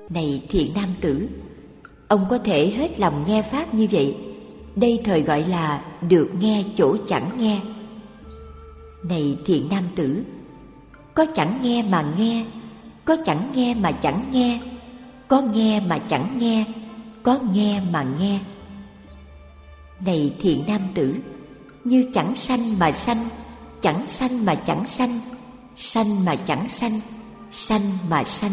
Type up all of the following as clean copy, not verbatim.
Này thiện nam tử, ông có thể hết lòng nghe pháp như vậy, đây thời gọi là được nghe chỗ chẳng nghe. Này thiện nam tử, có chẳng nghe mà nghe, có chẳng nghe mà chẳng nghe, có nghe mà chẳng nghe, có nghe mà nghe. Này thiện nam tử, như chẳng sanh mà sanh, chẳng sanh mà chẳng sanh, sanh mà chẳng sanh, sanh mà sanh.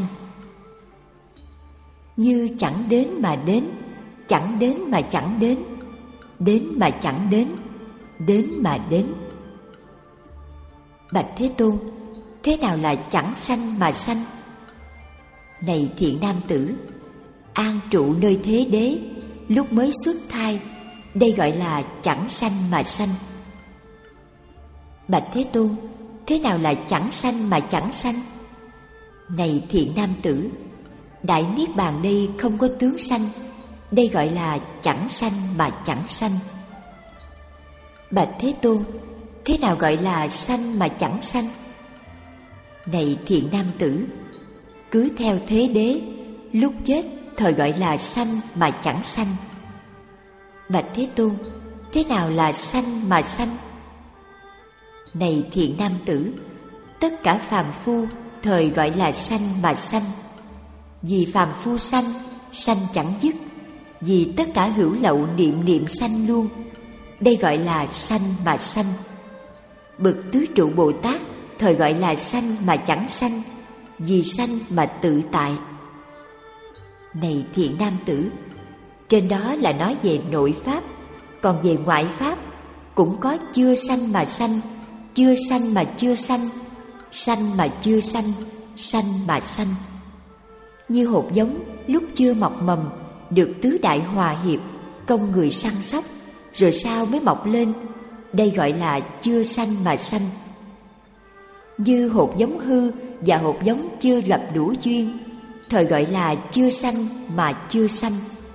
Như chẳng đến mà đến, chẳng đến mà chẳng đến, đến mà chẳng đến, đến mà đến. Bạch Thế Tôn, thế nào là chẳng sanh mà sanh? Này thiện nam tử, an trụ nơi thế đế, lúc mới xuất thai, đây gọi là chẳng sanh mà sanh. Bạch Thế Tôn, thế nào là chẳng sanh mà chẳng sanh? Này thiện nam tử, đại niết bàn đây không có tướng sanh, đây gọi là chẳng sanh mà chẳng sanh. Bạch Thế Tôn, thế nào gọi là sanh mà chẳng sanh? Này thiện nam tử, cứ theo thế đế, lúc chết thời gọi là sanh mà chẳng sanh. Bạch Thế Tôn, thế nào là sanh mà sanh? Này thiện nam tử, tất cả phàm phu thời gọi là sanh mà sanh. Vì phàm phu sanh, sanh chẳng dứt, vì tất cả hữu lậu niệm niệm sanh luôn, đây gọi là sanh mà sanh. Bậc tứ trụ Bồ Tát thời gọi là sanh mà chẳng sanh, vì sanh mà tự tại. Này thiện nam tử, trên đó là nói về nội pháp, còn về ngoại pháp cũng có chưa sanh mà sanh, chưa sanh mà chưa sanh, sanh mà chưa sanh, sanh mà sanh. Như hột giống lúc chưa mọc mầm, được tứ đại hòa hiệp, công người săn sóc, rồi sau mới mọc lên, đây gọi là chưa sanh mà sanh. Như hột giống hư và hột giống chưa gặp đủ duyên, thời gọi là chưa sanh mà chưa sanh.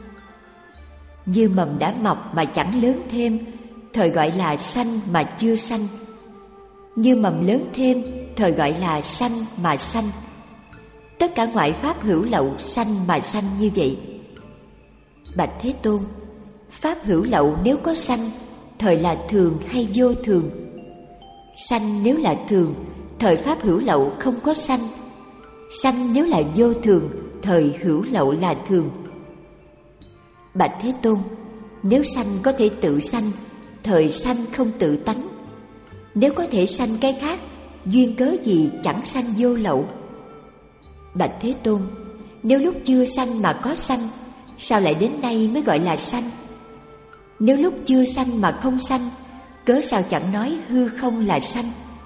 Như mầm đã mọc mà chẳng lớn thêm, thời gọi là sanh mà chưa sanh. Như mầm lớn thêm, thời gọi là sanh mà sanh. Tất cả ngoại pháp hữu lậu sanh mà sanh như vậy. Bạch Thế Tôn, pháp hữu lậu nếu có sanh, thời là thường hay vô thường? Sanh nếu là thường, thời pháp hữu lậu không có sanh. Sanh nếu là vô thường, thời hữu lậu là thường. Bạch Thế Tôn, nếu sanh có thể tự sanh, thời sanh không tự tánh. Nếu có thể sanh cái khác, duyên cớ gì chẳng sanh vô lậu? Bạch Thế Tôn, nếu lúc chưa sanh mà có sanh, sao lại đến nay mới gọi là sanh? Nếu lúc chưa sanh mà không sanh, cớ sao chẳng nói hư không là sanh?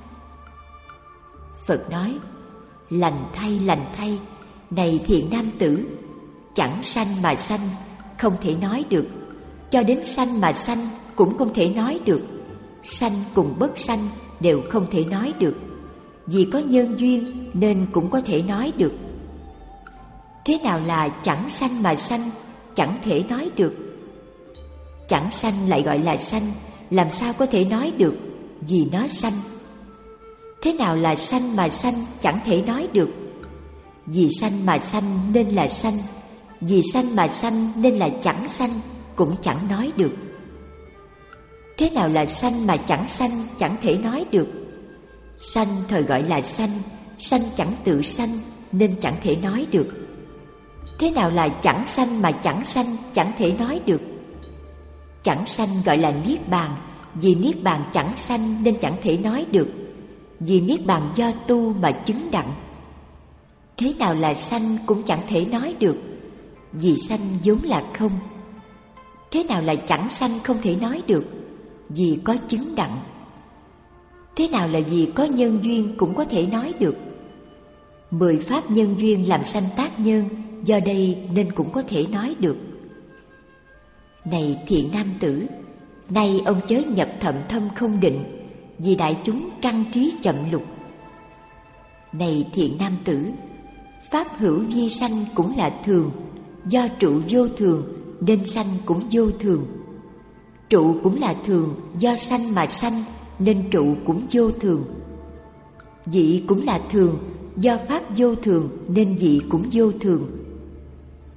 Phật nói, lành thay, này thiện nam tử, chẳng sanh mà sanh, không thể nói được. Cho đến sanh mà sanh cũng không thể nói được. Sanh cùng bất sanh đều không thể nói được. Vì có nhân duyên nên cũng có thể nói được. Thế nào là chẳng sanh mà sanh, chẳng thể nói được? Chẳng sanh lại gọi là sanh, làm sao có thể nói được, vì nó sanh. Thế nào là sanh mà sanh, chẳng thể nói được? Vì sanh mà sanh nên là sanh, vì sanh mà sanh nên là chẳng sanh, cũng chẳng nói được. Thế nào là sanh mà chẳng sanh, chẳng thể nói được? Sanh thời gọi là sanh, sanh chẳng tự sanh nên chẳng thể nói được. Thế nào là chẳng sanh mà chẳng sanh, chẳng thể nói được? Chẳng sanh gọi là niết bàn, vì niết bàn chẳng sanh nên chẳng thể nói được. Vì niết bàn do tu mà chứng đặng. Thế nào là sanh cũng chẳng thể nói được, vì sanh vốn là không. Thế nào là chẳng sanh không thể nói được, vì có chứng đặng. Thế nào là vì có nhân duyên cũng có thể nói được? 10 pháp nhân duyên làm sanh tác nhân, do đây nên cũng có thể nói được. Này thiện nam tử, nay ông chớ nhập thậm thâm không định, vì đại chúng căn trí chậm lục. Này thiện nam tử, pháp hữu vi sanh cũng là thường, do trụ vô thường nên sanh cũng vô thường. Trụ cũng là thường, do sanh mà sanh nên trụ cũng vô thường. Dị cũng là thường, do pháp vô thường nên dị cũng vô thường.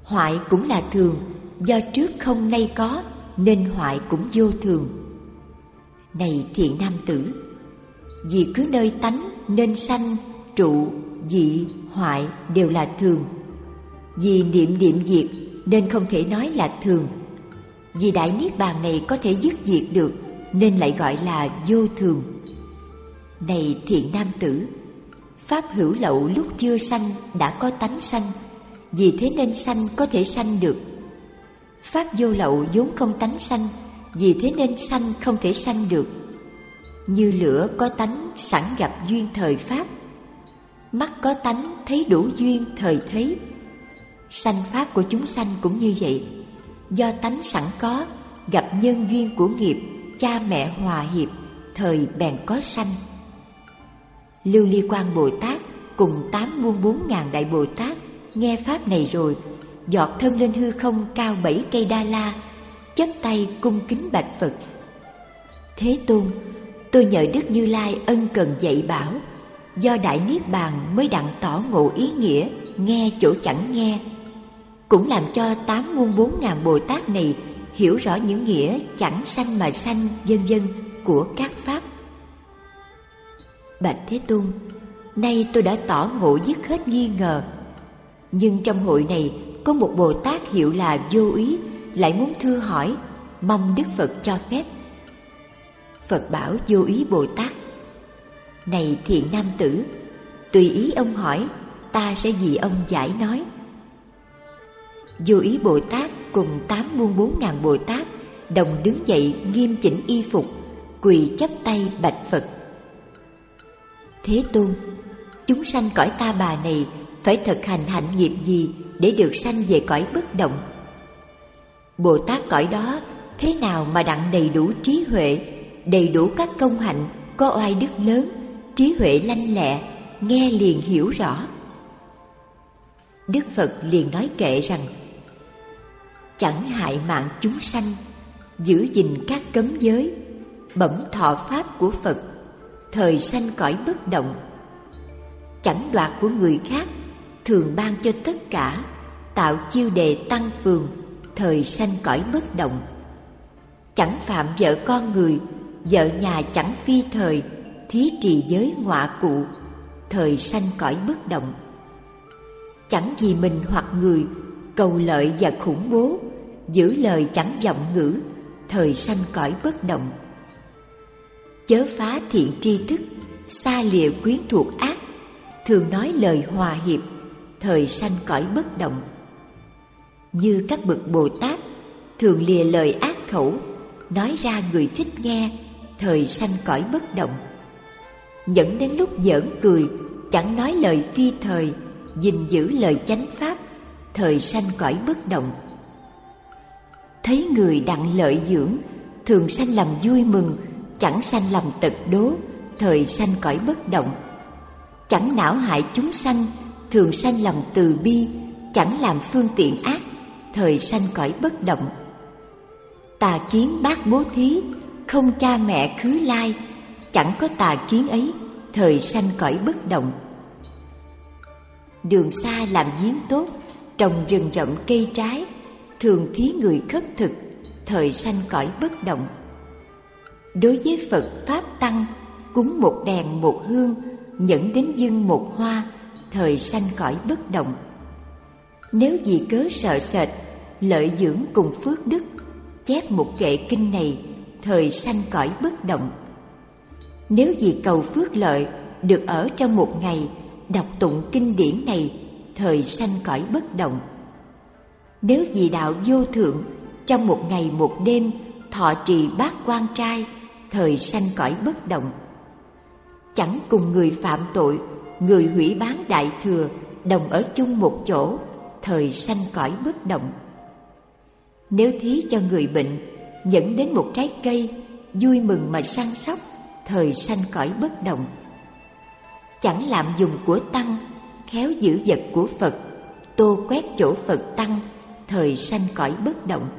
Hoại cũng là thường, do trước không nay có, nên hoại cũng vô thường. Này thiện nam tử, vì cứ nơi tánh nên sanh, trụ, dị, hoại đều là thường. Vì niệm diệt nên không thể nói là thường. Vì đại niết bàn này có thể dứt diệt được nên lại gọi là vô thường. Này thiện nam tử, pháp hữu lậu lúc chưa sanh đã có tánh sanh, vì thế nên sanh có thể sanh được. Pháp vô lậu vốn không tánh sanh, vì thế nên sanh không thể sanh được. Như lửa có tánh sẵn gặp duyên thời pháp, mắt có tánh thấy đủ duyên thời thấy. Sanh pháp của chúng sanh cũng như vậy, do tánh sẵn có, gặp nhân duyên của nghiệp, cha mẹ hòa hiệp, thời bèn có sanh. Lưu Ly Quang Bồ Tát cùng 8 muôn 4 ngàn đại Bồ Tát nghe pháp này rồi, giọt thân lên hư không cao 7 cây đa la, chắp tay cung kính bạch Phật: Thế Tôn, tôi nhờ Đức Như Lai ân cần dạy bảo, do đại niết bàn mới đặng tỏ ngộ ý nghĩa, nghe chỗ chẳng nghe, cũng làm cho 8 muôn 4 ngàn Bồ Tát này hiểu rõ những nghĩa chẳng sanh mà sanh vân vân của các pháp. Bạch Thế Tôn, nay tôi đã tỏ ngộ dứt hết nghi ngờ. Nhưng trong hội này có một Bồ Tát hiệu là Vô Ý, lại muốn thưa hỏi, mong Đức Phật cho phép. Phật bảo Vô Ý Bồ Tát: Này thiện nam tử, tùy ý ông hỏi, ta sẽ vì ông giải nói. Vô Ý Bồ Tát cùng 8 muôn 4 ngàn Bồ Tát đồng đứng dậy nghiêm chỉnh y phục, quỳ chắp tay bạch Phật: Thế Tôn, chúng sanh cõi Ta Bà này phải thực hành hạnh nghiệp gì để được sanh về cõi bất động? Bồ Tát cõi đó thế nào mà đặng đầy đủ trí huệ, đầy đủ các công hạnh, có oai đức lớn, trí huệ lanh lẹ, nghe liền hiểu rõ. Đức Phật liền nói kệ rằng: Chẳng hại mạng chúng sanh, giữ gìn các cấm giới, bẩm thọ pháp của Phật, thời sanh cõi bất động. Chẳng đoạt của người khác, thường ban cho tất cả, tạo chiêu đề tăng phường, thời sanh cõi bất động. Chẳng phạm vợ con người, vợ nhà chẳng phi thời, thí trì giới ngọa cụ, thời sanh cõi bất động. Chẳng vì mình hoặc người, cầu lợi và khủng bố, giữ lời chẳng vọng ngữ, thời sanh cõi bất động. Chớ phá thiện tri thức, xa lìa quyến thuộc ác, thường nói lời hòa hiệp, thời sanh cõi bất động. Như các bậc Bồ Tát thường lìa lời ác khẩu, nói ra người thích nghe, thời sanh cõi bất động. Nhẫn đến lúc giỡn cười, chẳng nói lời phi thời, gìn giữ lời chánh pháp, thời sanh cõi bất động. Thấy người đặng lợi dưỡng, thường sanh lòng vui mừng, chẳng sanh lòng tật đố, thời sanh cõi bất động. Chẳng não hại chúng sanh, thường sanh lòng từ bi, chẳng làm phương tiện ác, thời sanh cõi bất động. Tà kiến bác bố thí, không cha mẹ khứ lai, chẳng có tà kiến ấy, thời sanh cõi bất động. Đường xa làm giếng tốt, trồng rừng rậm cây trái, thường thí người khất thực, thời sanh cõi bất động. Đối với Phật Pháp Tăng, cúng một đèn một hương, nhẫn đến dâng một hoa, thời sanh cõi bất động. Nếu vì cớ sợ sệt, lợi dưỡng cùng phước đức, chép một kệ kinh này, thời sanh cõi bất động. Nếu vì cầu phước lợi, được ở trong một ngày, đọc tụng kinh điển này, thời sanh cõi bất động. Nếu vì đạo vô thượng, trong một ngày một đêm, thọ trì bát quan trai, thời sanh cõi bất động. Chẳng cùng người phạm tội, người hủy bán đại thừa, đồng ở chung một chỗ, thời sanh cõi bất động. Nếu thí cho người bệnh, dẫn đến một trái cây, vui mừng mà săn sóc, thời sanh cõi bất động. Chẳng lạm dùng của tăng, khéo giữ vật của Phật, tô quét chỗ Phật tăng, thời sanh cõi bất động.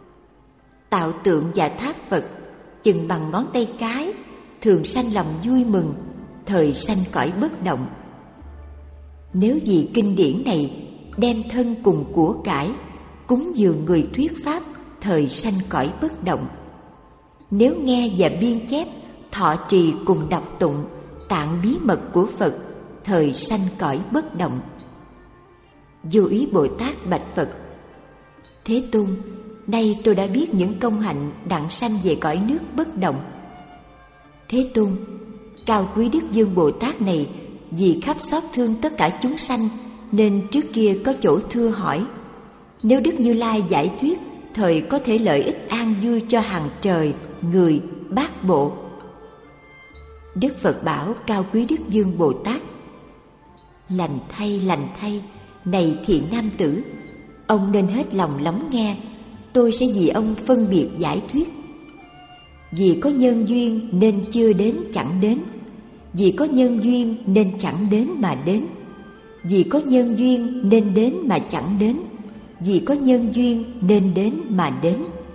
Tạo tượng và tháp Phật, chừng bằng ngón tay cái, thường sanh lòng vui mừng, thời sanh cõi bất động. Nếu vì kinh điển này, đem thân cùng của cải cúng dường người thuyết pháp thời sanh cõi bất động. Nếu nghe và biên chép, thọ trì cùng đọc tụng tạng bí mật của Phật, thời sanh cõi bất động. Vô Ý Bồ Tát bạch Phật: Thế Tôn, nay tôi đã biết những công hạnh đặng sanh về cõi nước bất động. Thế Tôn, cao quý Đức Dương Bồ Tát này vì khắp xót thương tất cả chúng sanh nên trước kia có chỗ thưa hỏi: nếu Đức Như Lai giải thuyết, thời có thể lợi ích an vui cho hàng trời, người, bát bộ. Đức Phật bảo cao quý Đức Dương Bồ Tát: lành thay, này thiện nam tử, ông nên hết lòng lắng nghe, tôi sẽ vì ông phân biệt giải thuyết. Vì có nhân duyên nên chưa đến chẳng đến, vì có nhân duyên nên chẳng đến mà đến, vì có nhân duyên nên đến mà chẳng đến, vì có nhân duyên nên đến mà đến.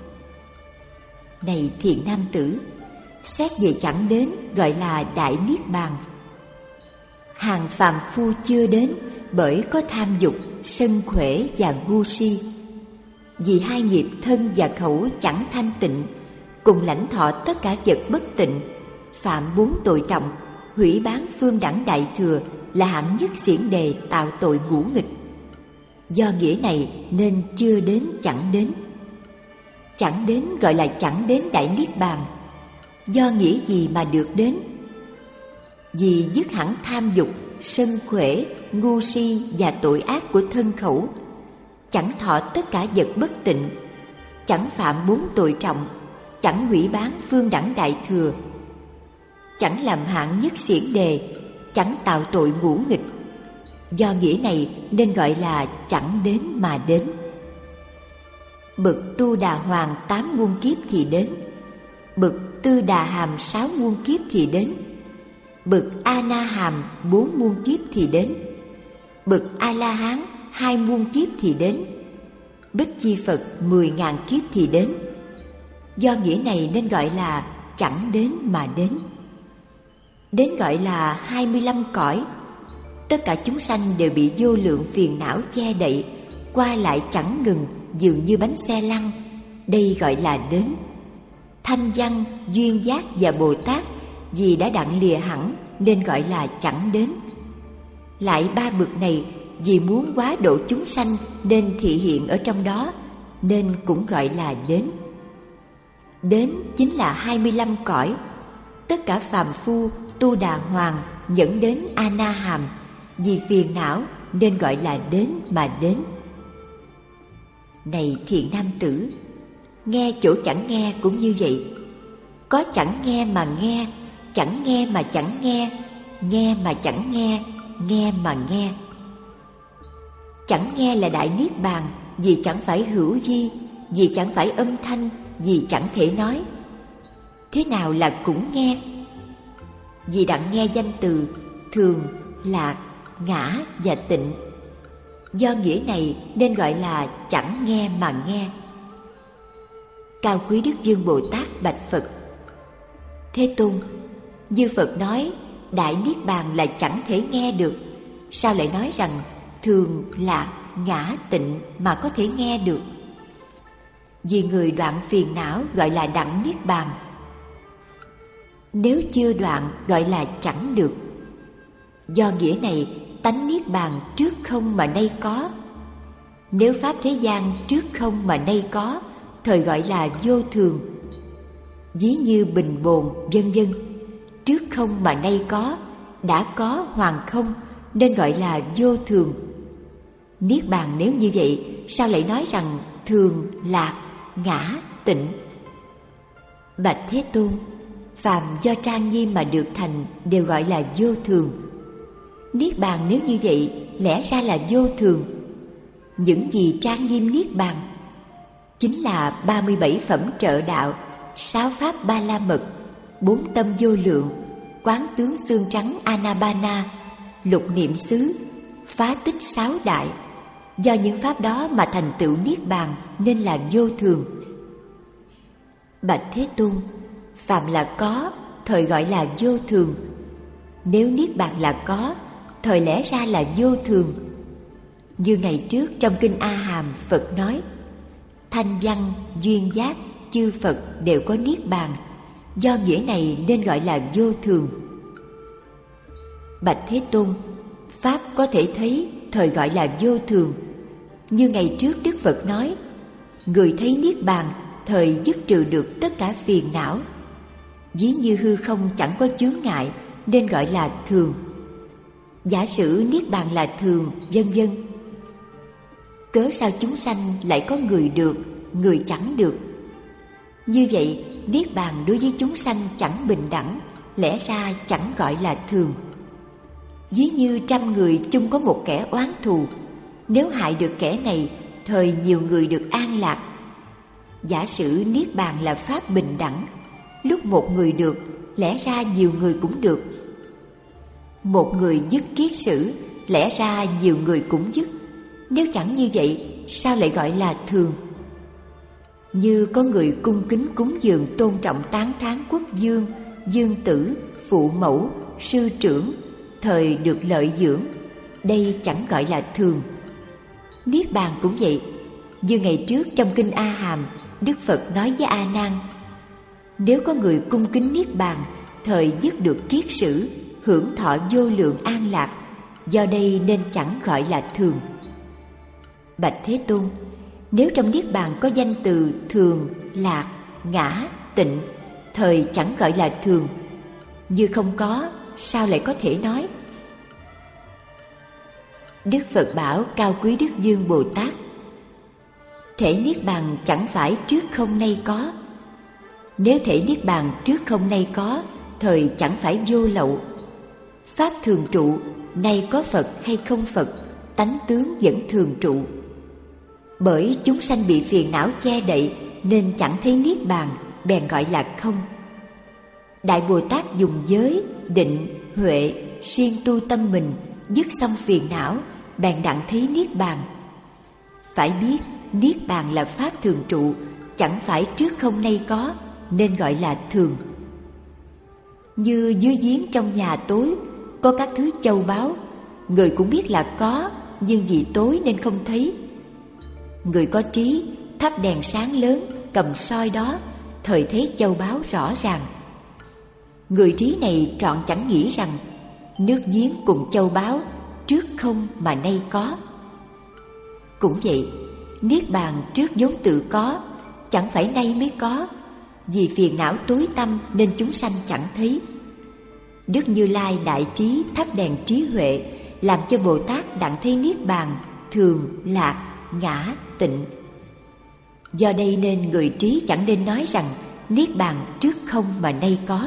Này thiện nam tử, xét về chẳng đến gọi là đại niết bàn. Hàng phàm phu chưa đến bởi có tham dục, sân khỏe và ngu si. Vì hai nghiệp thân và khẩu chẳng thanh tịnh, cùng lãnh thọ tất cả vật bất tịnh, phạm 4 tội trọng, hủy bán phương đẳng đại thừa là hạng nhất xiển đề, tạo tội ngũ nghịch. Do nghĩa này nên chưa đến chẳng đến. Chẳng đến gọi là chẳng đến đại niết bàn. Do nghĩa gì mà được đến? Vì dứt hẳn tham dục, sân khỏe, ngu si và tội ác của thân khẩu, chẳng thọ tất cả vật bất tịnh, chẳng phạm 4 tội trọng, chẳng hủy bán phương đẳng đại thừa, chẳng làm hạng nhất xiển đề, chẳng tạo tội ngũ nghịch. Do nghĩa này nên gọi là chẳng đến mà đến. Bậc Tu Đà Hoàng 8 muôn kiếp thì đến, bậc Tư Đà Hàm 6 muôn kiếp thì đến, bậc A Na Hàm 4 muôn kiếp thì đến, bậc A La Hán 2 muôn kiếp thì đến, Bích Chi Phật 10.000 kiếp thì đến. Do nghĩa này nên gọi là chẳng đến mà đến. Đến gọi là 25 cõi. Tất cả chúng sanh đều bị vô lượng phiền não che đậy, qua lại chẳng ngừng, dường như bánh xe lăn. Đây gọi là đến. Thanh văn, duyên giác và Bồ Tát vì đã đặng lìa hẳn nên gọi là chẳng đến. Lại 3 bậc này vì muốn quá độ chúng sanh nên thị hiện ở trong đó, nên cũng gọi là đến. Đến chính là 25 cõi. Tất cả phàm phu, Tu Đà Hoàng dẫn đến A Na Hàm vì phiền não nên gọi là đến mà đến. Này thiện nam tử, nghe chỗ chẳng nghe cũng như vậy. Có chẳng nghe mà nghe, chẳng nghe mà chẳng nghe, nghe mà chẳng nghe, nghe mà nghe. Chẳng nghe là đại niết bàn, vì chẳng phải hữu vi, vì chẳng phải âm thanh, vì chẳng thể nói. Thế nào là cũng nghe? Vì đặng nghe danh từ thường, lạc, ngã và tịnh. Do nghĩa này nên gọi là chẳng nghe mà nghe. Cao quý Đức Dương Bồ Tát bạch Phật: Thế Tôn, như Phật nói đại niết bàn là chẳng thể nghe được, sao lại nói rằng thường, lạc, ngã, tịnh mà có thể nghe được? Vì người đoạn phiền não gọi là đặng niết bàn. Nếu chưa đoạn gọi là chẳng được. Do nghĩa này tánh niết bàn trước không mà nay có. Nếu pháp thế gian trước không mà nay có, thời gọi là vô thường. Ví như bình bồn vân vân, trước không mà nay có, đã có hoàng không nên gọi là vô thường. Niết bàn nếu như vậy, sao lại nói rằng thường, lạc, ngã, tịnh? Bạch Thế Tôn, phàm do trang nghiêm mà được thành đều gọi là vô thường. Niết bàn nếu như vậy, lẽ ra là vô thường. Những gì trang nghiêm niết bàn chính là 37 phẩm trợ đạo, 6 pháp ba la mật, 4 tâm vô lượng, quán tướng xương trắng Anabana, lục niệm xứ, phá tích 6 đại. Do những pháp đó mà thành tựu niết bàn nên là vô thường. Bạch Thế Tôn, phàm là có, thời gọi là vô thường. Nếu niết bàn là có, thời lẽ ra là vô thường. Như ngày trước trong Kinh A Hàm, Phật nói: thanh văn, duyên giác, chư Phật đều có niết bàn, do nghĩa này nên gọi là vô thường. Bạch Thế Tôn, pháp có thể thấy, thời gọi là vô thường. Như ngày trước Đức Phật nói: người thấy niết bàn, thời dứt trừ được tất cả phiền não. Ví như hư không chẳng có chướng ngại, nên gọi là thường. Giả sử niết bàn là thường, vân vân. Cớ sao chúng sanh lại có người được, người chẳng được? Như vậy, niết bàn đối với chúng sanh chẳng bình đẳng, lẽ ra chẳng gọi là thường. Ví như 100 người chung có một kẻ oán thù, nếu hại được kẻ này, thời nhiều người được an lạc. Giả sử niết bàn là pháp bình đẳng, lúc một người được, lẽ ra nhiều người cũng được. Một người dứt kiết sử, lẽ ra nhiều người cũng dứt. Nếu chẳng như vậy, sao lại gọi là thường? Như có người cung kính cúng dường tôn trọng tán thán quốc vương, dương tử, phụ mẫu, sư trưởng, thời được lợi dưỡng, đây chẳng gọi là thường. Niết bàn cũng vậy. Như ngày trước trong Kinh A Hàm, Đức Phật nói với A Nan: nếu có người cung kính niết bàn, thời dứt được kiết sử, hưởng thọ vô lượng an lạc, do đây nên chẳng gọi là thường. Bạch Thế Tôn, nếu trong niết bàn có danh từ thường, lạc, ngã, tịnh, thời chẳng gọi là thường. Như không có, sao lại có thể nói? Đức Phật bảo Cao Quý Đức Dương Bồ Tát: thể niết bàn chẳng phải trước không nay có. Nếu thể niết bàn trước không nay có, thời chẳng phải vô lậu. Pháp thường trụ, nay có Phật hay không Phật, tánh tướng vẫn thường trụ. Bởi chúng sanh bị phiền não che đậy, nên chẳng thấy niết bàn, bèn gọi là không. Đại Bồ Tát dùng giới, định, huệ, siêng tu tâm mình, dứt xong phiền não, bèn đặng thấy niết bàn. Phải biết niết bàn là pháp thường trụ, chẳng phải trước không nay có, nên gọi là thường. Như dưới giếng trong nhà tối, có các thứ châu báu, người cũng biết là có, nhưng vì tối nên không thấy. Người có trí, thắp đèn sáng lớn, cầm soi đó, thời thấy châu báu rõ ràng. Người trí này trọn chẳng nghĩ rằng nước giếng cùng châu báu trước không mà nay có. Cũng vậy, niết bàn trước vốn tự có, chẳng phải nay mới có. Vì phiền não tối tăm nên chúng sanh chẳng thấy. Đức Như Lai đại trí thắp đèn trí huệ, làm cho Bồ Tát đặng thấy niết bàn thường, lạc, ngã, tịnh. Do đây nên người trí chẳng nên nói rằng niết bàn trước không mà nay có.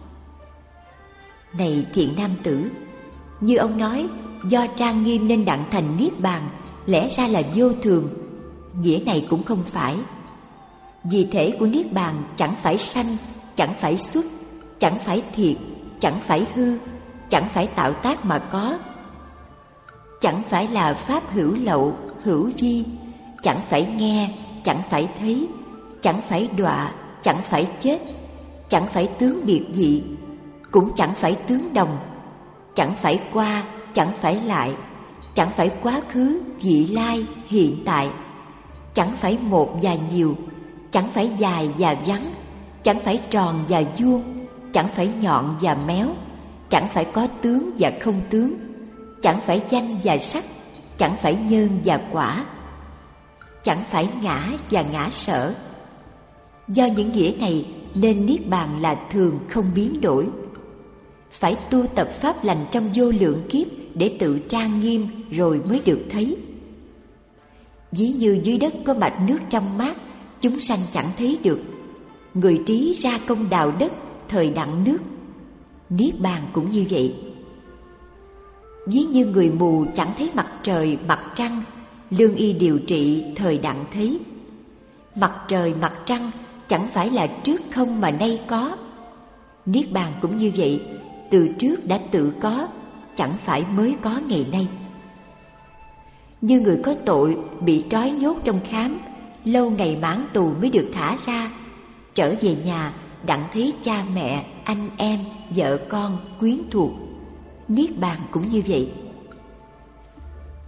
Này thiện nam tử, như ông nói, do trang nghiêm nên đặng thành niết bàn, lẽ ra là vô thường. Nghĩa này cũng không phải. Vì thể của niết bàn chẳng phải sanh, chẳng phải xuất, chẳng phải thiệt, chẳng phải hư, chẳng phải tạo tác mà có. Chẳng phải là pháp hữu lậu, hữu vi, chẳng phải nghe, chẳng phải thấy, chẳng phải đọa, chẳng phải chết, chẳng phải tướng biệt dị, cũng chẳng phải tướng đồng, chẳng phải qua, chẳng phải lại, chẳng phải quá khứ, vị lai, hiện tại, chẳng phải một và nhiều, chẳng phải dài và vắng, chẳng phải tròn và vuông, chẳng phải nhọn và méo, chẳng phải có tướng và không tướng, chẳng phải danh và sắc, chẳng phải nhân và quả, chẳng phải ngã và ngã sở. Do những nghĩa này nên niết bàn là thường không biến đổi. Phải tu tập pháp lành trong vô lượng kiếp để tự trang nghiêm rồi mới được thấy. Ví như dưới đất có mạch nước trong mát, chúng sanh chẳng thấy được. Người trí ra công đào đất, thời đặng nước. Niết bàn cũng như vậy. Ví như người mù chẳng thấy mặt trời, mặt trăng, lương y điều trị, thời đặng thấy. Mặt trời, mặt trăng chẳng phải là trước không mà nay có. Niết bàn cũng như vậy, từ trước đã tự có, chẳng phải mới có ngày nay. Như người có tội bị trói nhốt trong khám, lâu ngày mãn tù mới được thả ra, trở về nhà đặng thấy cha mẹ, anh em, vợ con, quyến thuộc. Niết bàn cũng như vậy.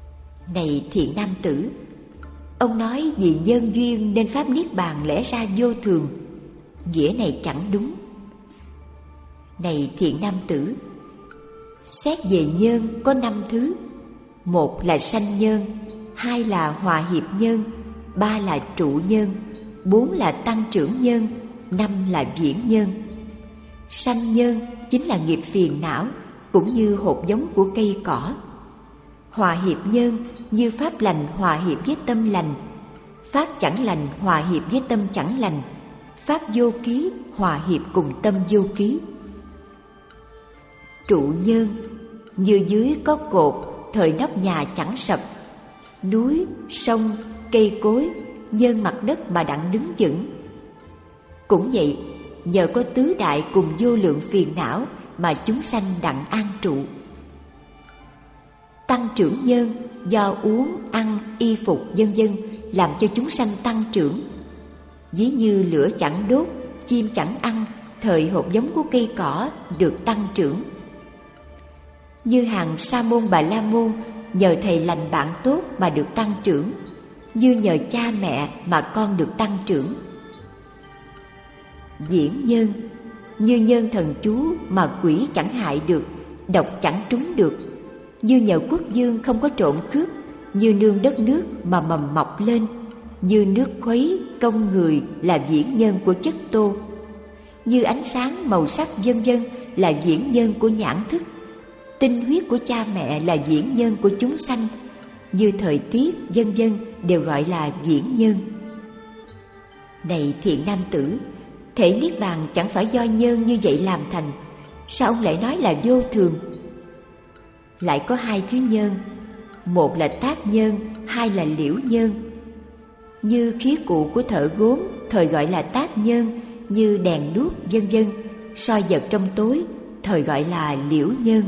Này thiện nam tử, ông nói vì nhân duyên nên pháp niết bàn lẽ ra vô thường, nghĩa này chẳng đúng. Này thiện nam tử, xét về nhân có 5 thứ. 1 là sanh nhân, 2 là hòa hiệp nhân, 3 là trụ nhân, 4 là tăng trưởng nhân, 5 là viễn nhân. Sanh nhân chính là nghiệp phiền não, cũng như hột giống của cây cỏ. Hòa hiệp nhân như pháp lành hòa hiệp với tâm lành, pháp chẳng lành hòa hiệp với tâm chẳng lành, pháp vô ký hòa hiệp cùng tâm vô ký. Trụ nhân như dưới có cột, thời nóc nhà chẳng sập. Núi, sông, cây cối, nhân mặt đất mà đặng đứng vững. Cũng vậy, nhờ có tứ đại cùng vô lượng phiền não mà chúng sanh đặng an trụ. Tăng trưởng nhân do uống, ăn, y phục vân vân làm cho chúng sanh tăng trưởng. Ví như lửa chẳng đốt, chim chẳng ăn, thời hột giống của cây cỏ được tăng trưởng. Như hàng Sa môn Bà La môn nhờ thầy lành bạn tốt mà được tăng trưởng, như nhờ cha mẹ mà con được tăng trưởng. Viễn nhân như nhân thần chú mà quỷ chẳng hại được, độc chẳng trúng được, như nhờ quốc vương không có trộm cướp, như nương đất nước mà mầm mọc lên, như nước khuấy công người là viễn nhân của chất tô, như ánh sáng màu sắc vân vân là viễn nhân của nhãn thức, tinh huyết của cha mẹ là viễn nhân của chúng sanh, như thời tiết vân vân đều gọi là viễn nhân. Này thiện nam tử, thể niết bàn chẳng phải do nhân như vậy làm thành, sao ông lại nói là vô thường? Lại có 2 thứ nhân, 1 là tác nhân, 2 là liễu nhân. Như khí cụ của thợ gốm, thời gọi là tác nhân, như đèn đuốc vân vân, soi vật trong tối, thời gọi là liễu nhân.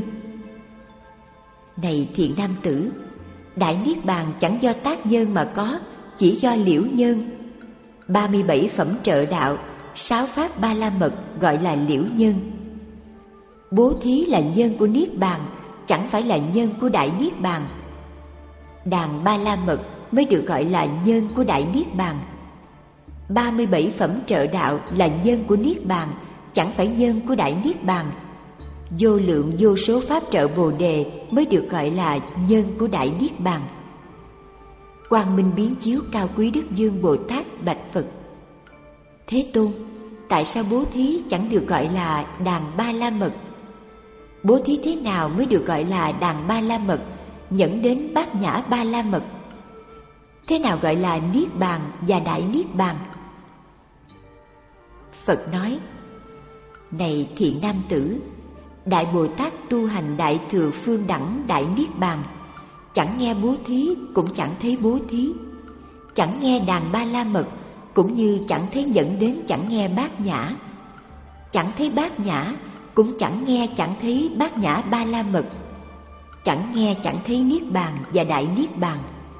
Này thiện nam tử, đại niết bàn chẳng do tác nhân mà có, chỉ do liễu nhân. 37 phẩm trợ đạo, 6 pháp ba la mật gọi là liễu nhân. Bố thí là nhân của niết bàn, chẳng phải là nhân của đại niết bàn. Đàn ba la mật mới được gọi là nhân của đại niết bàn. 37 phẩm trợ đạo là nhân của niết bàn, chẳng phải nhân của đại niết bàn. Vô lượng vô số pháp trợ Bồ đề mới được gọi là nhân của đại niết bàn. Quang Minh Biến Chiếu Cao Quý Đức Dương Bồ Tát bạch Phật: Thế Tôn, tại sao bố thí chẳng được gọi là đàn ba la mật? Bố thí thế nào mới được gọi là đàn ba la mật, dẫn đến bát nhã ba la mật? Thế nào gọi là niết bàn và đại niết bàn? Phật nói: Này thiện nam tử, Đại Bồ Tát tu hành đại thừa phương đẳng đại niết bàn, chẳng nghe bố thí cũng chẳng thấy bố thí, chẳng nghe đàn ba la mật cũng như chẳng thấy dẫn đến chẳng nghe bát nhã, chẳng thấy bát nhã cũng chẳng nghe chẳng thấy bát nhã ba la mật, chẳng nghe chẳng thấy niết bàn và đại niết bàn.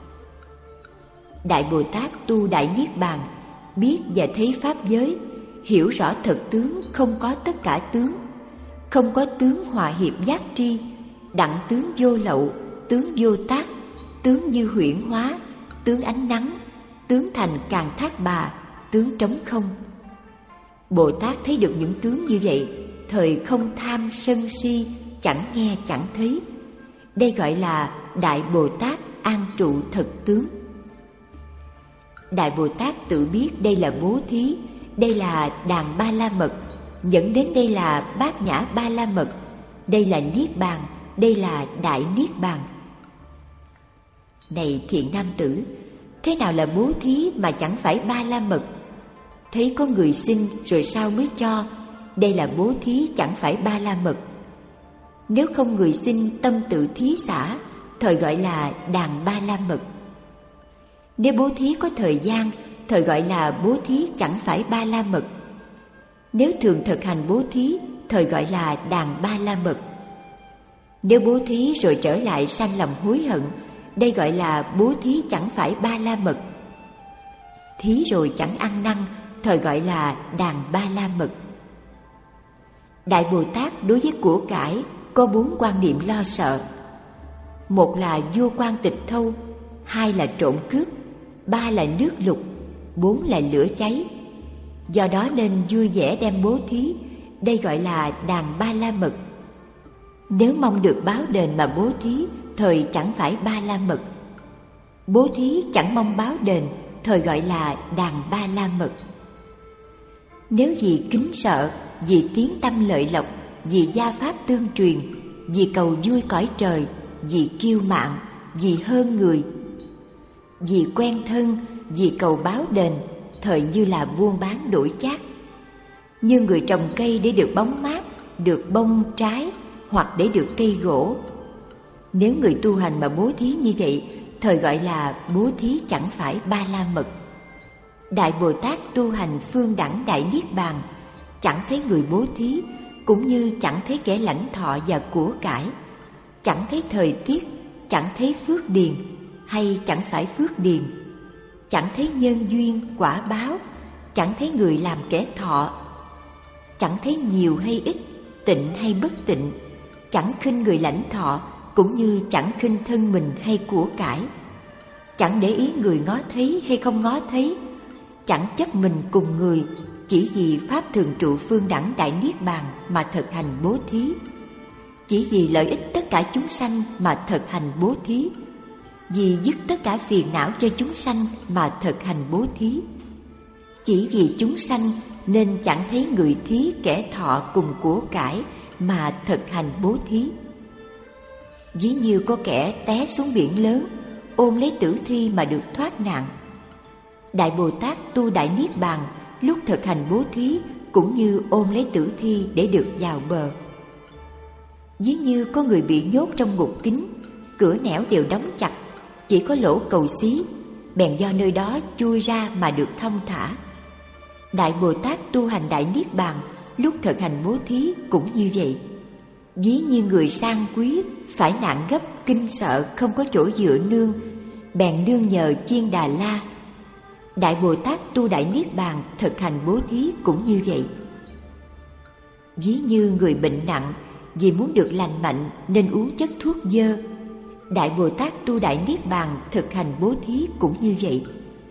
Đại Bồ Tát tu đại niết bàn, biết và thấy pháp giới, hiểu rõ thật tướng không có tất cả tướng, không có tướng hòa hiệp giác tri, đặng tướng vô lậu, tướng vô tác, tướng như huyễn hóa, tướng ánh nắng, tướng thành Càn Thác Bà, tướng trống không. Bồ Tát thấy được những tướng như vậy, thời không tham sân si, chẳng nghe chẳng thấy. Đây gọi là Đại Bồ Tát an trụ thật tướng. Đại Bồ Tát tự biết đây là bố thí, đây là đàn ba la mật, dẫn đến đây là bát nhã ba la mật, đây là niết bàn, đây là đại niết bàn. Này thiện nam tử, thế nào là bố thí mà chẳng phải ba la mật? Thấy có người xin rồi sao mới cho, đây là bố thí chẳng phải ba la mật. Nếu không người xin tâm tự thí xả, thời gọi là đàn ba la mật. Nếu bố thí có thời gian, thời gọi là bố thí chẳng phải ba la mật. Nếu thường thực hành bố thí, thời gọi là đàn ba la mật. Nếu bố thí rồi trở lại sanh lòng hối hận, đây gọi là bố thí chẳng phải ba la mật. Thí rồi chẳng ăn năn, thời gọi là đàn ba la mật. Đại Bồ Tát đối với của cải có 4 quan niệm lo sợ. 1 là vô quan tịch thâu, 2 là trộm cướp, 3 là nước lụt, 4 là lửa cháy. Do đó nên vui vẻ đem bố thí, đây gọi là đàn ba la mật. Nếu mong được báo đền mà bố thí, thời chẳng phải ba la mật. Bố thí chẳng mong báo đền, thời gọi là đàn ba la mật. Nếu vì kính sợ, vì tiếng tâm lợi lộc, vì gia pháp tương truyền, vì cầu vui cõi trời, vì kiêu mạn, vì hơn người, vì quen thân, vì cầu báo đền, thời như là buôn bán đổi chác. Như người trồng cây để được bóng mát, được bông trái, hoặc để được cây gỗ. Nếu người tu hành mà bố thí như vậy, thời gọi là bố thí chẳng phải ba la mật. Đại Bồ Tát tu hành phương đẳng đại niết bàn, chẳng thấy người bố thí, cũng như chẳng thấy kẻ lãnh thọ và của cải, chẳng thấy thời tiết, chẳng thấy phước điền hay chẳng phải phước điền, chẳng thấy nhân duyên quả báo, chẳng thấy người làm kẻ thọ, chẳng thấy nhiều hay ít, tịnh hay bất tịnh, chẳng khinh người lãnh thọ, cũng như chẳng khinh thân mình hay của cải, chẳng để ý người ngó thấy hay không ngó thấy, chẳng chấp mình cùng người, chỉ vì pháp thường trụ phương đẳng đại niết bàn mà thực hành bố thí, chỉ vì lợi ích tất cả chúng sanh mà thực hành bố thí, vì dứt tất cả phiền não cho chúng sanh mà thực hành bố thí, chỉ vì chúng sanh nên chẳng thấy người thí kẻ thọ cùng của cải mà thực hành bố thí. Ví như có kẻ té xuống biển lớn, ôm lấy tử thi mà được thoát nạn. Đại Bồ Tát tu đại niết bàn, lúc thực hành bố thí cũng như ôm lấy tử thi để được vào bờ. Ví như có người bị nhốt trong ngục kín, cửa nẻo đều đóng chặt, chỉ có lỗ cầu xí, bèn do nơi đó chui ra mà được thông thả. Đại Bồ Tát tu hành đại niết bàn, lúc thực hành bố thí cũng như vậy. Ví như người sang quý phải nạn gấp, kinh sợ không có chỗ dựa nương, bèn nương nhờ Chiên Đà La. Đại Bồ Tát tu đại niết bàn thực hành bố thí cũng như vậy. Ví như người bệnh nặng, vì muốn được lành mạnh nên uống chất thuốc dơ. Đại Bồ Tát tu đại niết bàn thực hành bố thí cũng như vậy.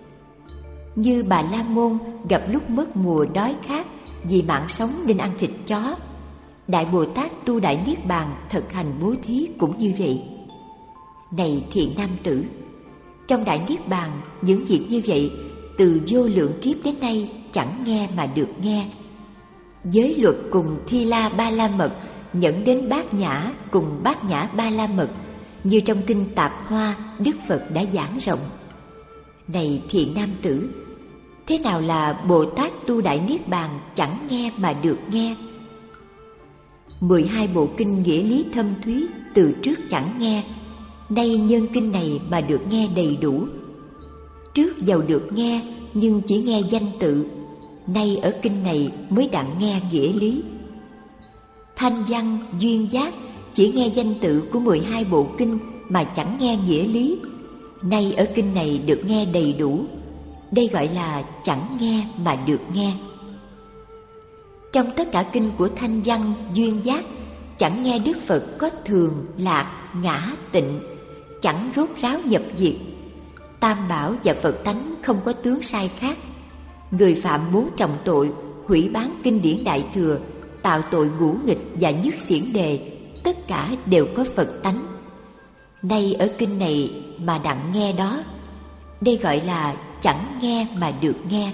Như Bà La Môn gặp lúc mất mùa đói khát, vì mạng sống nên ăn thịt chó. Đại Bồ Tát tu đại niết bàn thực hành bố thí cũng như vậy. Này thiện nam tử, trong đại niết bàn, những việc như vậy từ vô lượng kiếp đến nay chẳng nghe mà được nghe. Giới luật cùng Thi La Ba La Mật dẫn đến Bát Nhã cùng Bát Nhã Ba La Mật, như trong kinh Tạp Hoa Đức Phật đã giảng rộng. Này thiện nam tử, thế nào là Bồ Tát tu đại niết bàn chẳng nghe mà được nghe? 12 bộ kinh nghĩa lý thâm thúy từ trước chẳng nghe, nay nhân kinh này mà được nghe đầy đủ. Trước giàu được nghe nhưng chỉ nghe danh tự, nay ở kinh này mới đặng nghe nghĩa lý. Thanh văn duyên giác chỉ nghe danh tự của 12 bộ kinh mà chẳng nghe nghĩa lý, nay ở kinh này được nghe đầy đủ. Đây gọi là chẳng nghe mà được nghe. Trong tất cả kinh của thanh văn duyên giác, chẳng nghe Đức Phật có thường, lạc, ngã, tịnh, chẳng rốt ráo nhập diệt. Tam bảo và Phật tánh không có tướng sai khác. Người phạm 4 trọng tội, hủy bán kinh điển Đại Thừa, tạo tội ngũ nghịch và nhất xiển đề, tất cả đều có Phật tánh. Nay ở kinh này mà đặng nghe đó, đây gọi là chẳng nghe mà được nghe.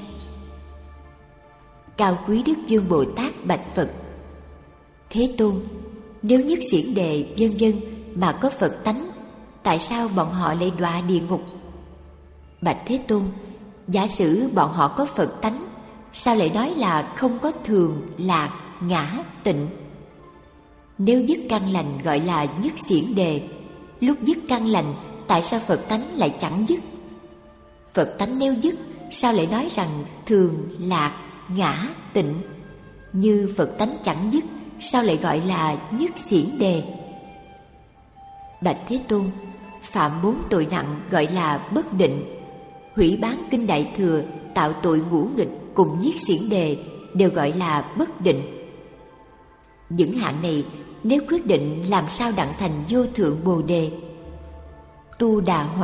Cao quý Đức Dương Bồ Tát bạch Phật: Thế Tôn, nếu nhất xiển đề vân vân mà có Phật tánh, tại sao bọn họ lại đọa địa ngục? Bạch Thế Tôn, giả sử bọn họ có Phật tánh, sao lại nói là không có thường, lạc, ngã, tịnh? Nếu dứt căn lành gọi là nhất xiển đề, lúc dứt căn lành, tại sao Phật tánh lại chẳng dứt? Phật tánh nếu dứt, sao lại nói rằng thường, lạc, ngã, tịnh? Như Phật tánh chẳng dứt, sao lại gọi là nhất xiển đề? Bạch Thế Tôn, phạm 4 tội nặng gọi là bất định, hủy bán kinh Đại Thừa, tạo tội ngũ nghịch cùng nhiết xiển đề đều gọi là bất định. Những hạng này nếu quyết định làm sao đặng thành vô thượng Bồ đề? Tu Đà Hoàng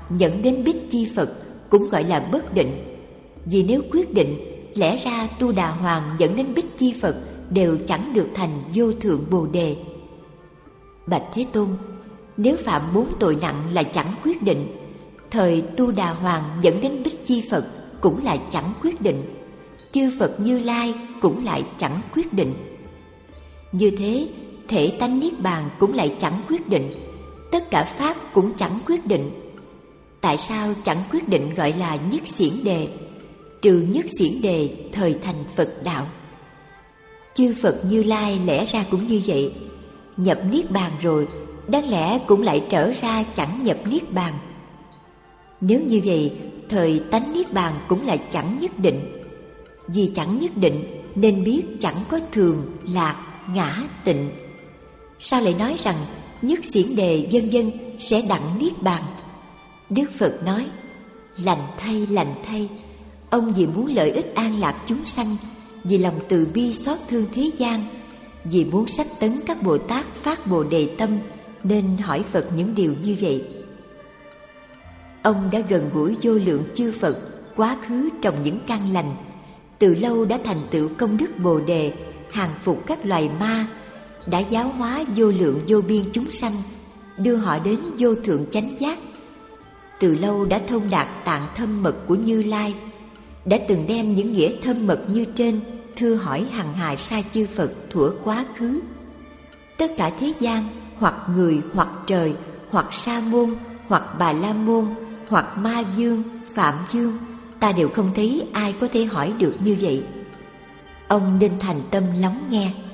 dẫn đến Bích Chi Phật cũng gọi là bất định. Vì nếu quyết định, lẽ ra Tu Đà Hoàng dẫn đến Bích Chi Phật đều chẳng được thành vô thượng Bồ Đề. Bạch Thế Tôn, nếu phạm 4 tội nặng là chẳng quyết định, thời Tu Đà Hoàng dẫn đến Bích Chi Phật cũng lại chẳng quyết định, chư Phật Như Lai cũng lại chẳng quyết định. Như thế, thể tánh Niết Bàn cũng lại chẳng quyết định, tất cả Pháp cũng chẳng quyết định. Tại sao chẳng quyết định gọi là nhất xiển đề? Trừ nhất xiển đề thời thành Phật đạo. Chư Phật Như Lai lẽ ra cũng như vậy, nhập Niết Bàn rồi, đáng lẽ cũng lại trở ra chẳng nhập Niết Bàn. Nếu như vậy, thời tánh Niết Bàn cũng là chẳng nhất định. Vì chẳng nhất định nên biết chẳng có thường, lạc, ngã, tịnh. Sao lại nói rằng nhất xiển đề vân vân sẽ đặng Niết Bàn? Đức Phật nói, lành thay, ông vì muốn lợi ích an lạc chúng sanh, vì lòng từ bi xót thương thế gian, vì muốn sách tấn các Bồ Tát phát Bồ Đề tâm, nên hỏi Phật những điều như vậy. Ông đã gần gũi vô lượng chư Phật, quá khứ trồng những căn lành, từ lâu đã thành tựu công đức Bồ Đề, hàng phục các loài ma, đã giáo hóa vô lượng vô biên chúng sanh, đưa họ đến vô thượng chánh giác. Từ lâu đã thông đạt tạng thâm mật của Như Lai, đã từng đem những nghĩa thâm mật như trên thưa hỏi hằng hà sa chư Phật thuở quá khứ. Tất cả thế gian, hoặc người, hoặc trời, hoặc sa môn, hoặc bà la môn, hoặc ma dương, phạm dương, ta đều không thấy ai có thể hỏi được như vậy. Ông nên thành tâm lắng nghe.